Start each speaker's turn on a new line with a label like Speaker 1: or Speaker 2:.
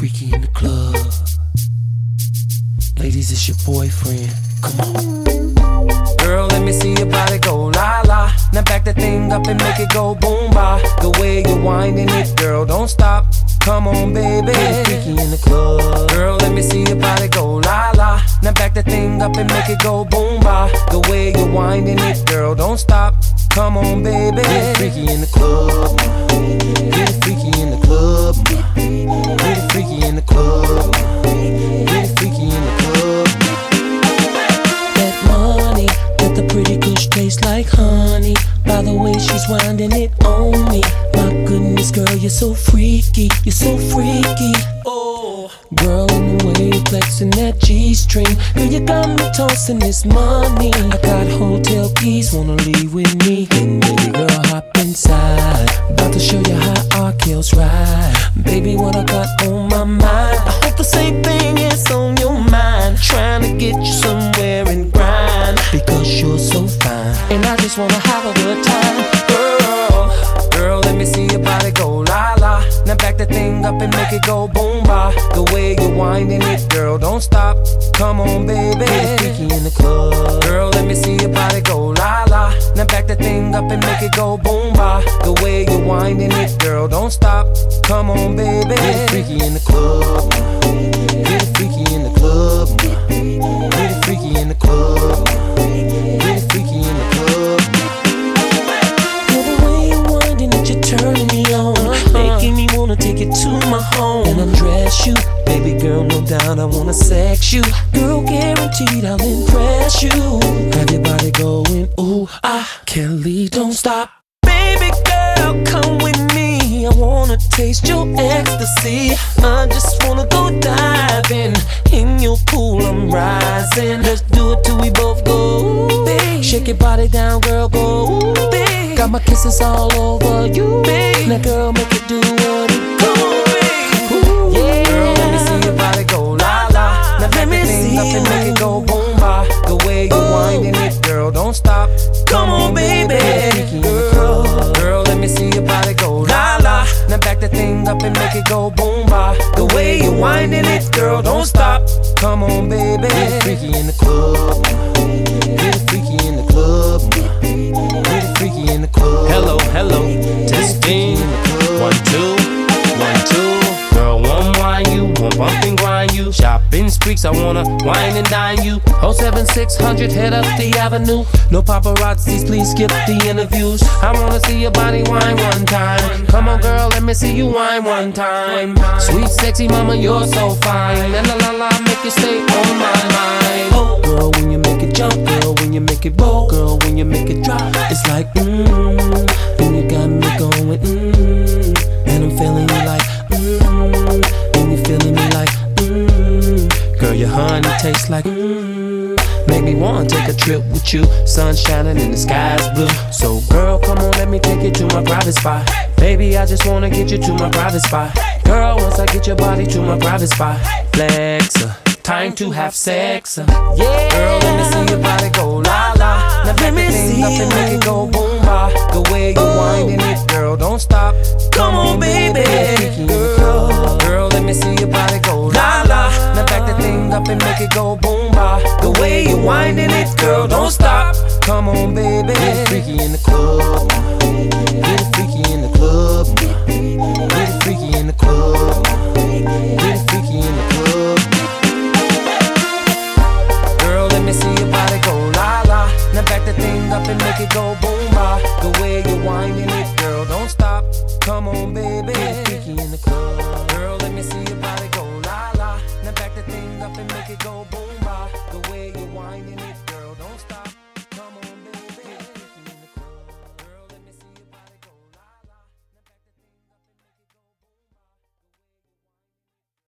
Speaker 1: freaky in the club. Ladies, it's your boyfriend. Come on. Girl, let me see your body go la la. Now back that thing up and make it go boom ba. The way you're winding it, girl, don't stop. Come on, baby. Freaky in the club. Girl, let me see your body go la la. Now back that thing up and make it go boom ba. The way you're winding it, girl, don't stop. Come on, baby. Get freaky in the club. Get freaky in the club. Get freaky in the club. Get freaky in the club. That money, that the pretty kush tastes like honey. By the way she's winding it on me. My goodness, girl, you're so freaky. You're so freaky. Oh, girl, in the way you're flexing that G-string. Girl, you got me tossing this money. I got hotel keys, wanna leave with me. And baby girl, hop inside. About to show you how our kills ride. Baby, what I got on my mind, I hope the same thing is on your mind. Trying to get you somewhere and grind, because you're so fine. And I just wanna have a good time. Girl, let me see your body go la la. Now back that thing up and make it go boom ba. The way you're winding it, girl, don't stop. Come on, baby. Get freaky in the club. Girl, let me see your body go la la. Now back that thing up and make it go boom ba. The way you're winding it, girl, don't stop. Come on, baby. Get freaky in the club. Get freaky in the club. Get freaky in the club. Get freaky in the club. The way you're winding it, you're turning me on, making me wanna take it to my home and undress you. Baby girl, no doubt I wanna sex you. Girl, guaranteed I'll impress you. Have your body going, ooh, ah, Kelly, don't stop. Baby girl, come with me. I wanna taste your ecstasy. I just wanna go diving in your pool, I'm rising. Let's do it till we both go. Babe. Shake your body down, girl, go. Babe. Got my kisses all over you. Babe. Now girl, make it do what it go. Yeah. Girl, let me see your body go la la. Now let me see up and make it go boom ba. The way you're winding it, girl, don't stop. Come on, baby. Girl, let me see your body go la la. Now back that thing up and make it go boom ba. The way you're winding it, girl, don't stop. Come on, baby. Get freaky in the club. Get freaky in the club. Get freaky in the club.
Speaker 2: Hello, testing. 1, 2, 1, 2. Girl, one wine you, one bump and grind you. Shopping streaks, I wanna wine and dine you. 07600, head up the avenue. No paparazzis, please skip the interviews. I wanna see your body wine one time. Come on, girl, let me see you wine one time. Sweet, sexy mama, you're so fine. And la la la, make you stay on my mind.
Speaker 1: Oh, girl, when you make it jump, girl, when you make it roll, girl, when you make it drop, it's like and you got me going and I'm feeling you like and you feeling me like
Speaker 2: Girl, your honey tastes like
Speaker 1: make me wanna take a trip with you. Sun shining and the sky's blue. So girl, come on, let me take you to my private spot. Baby, I just wanna get you to my private spot. Girl, once I get your body to my private spot, flex, time to have sex. Yeah. Girl, let me see your body go la la. Now let me see up and make it go boom ba. The way you're winding it, girl, don't stop. Come on, baby. Girl, let me see your body go la la. Now back that thing up and make it go boom ba. The way you're winding it, girl, don't stop. Come on, baby. Get freaky in the club. Get freaky in the club. Get freaky in the club. Get freaky in the club. Girl, let me see your body go la la. Now back that thing up and make it go boom ba. The way you're winding it, girl, don't stop. Come on, baby. Get freaky in the club. Girl, let me see your body go la la. Now back that thing up and make it go boom ba. The way you're winding it, girl.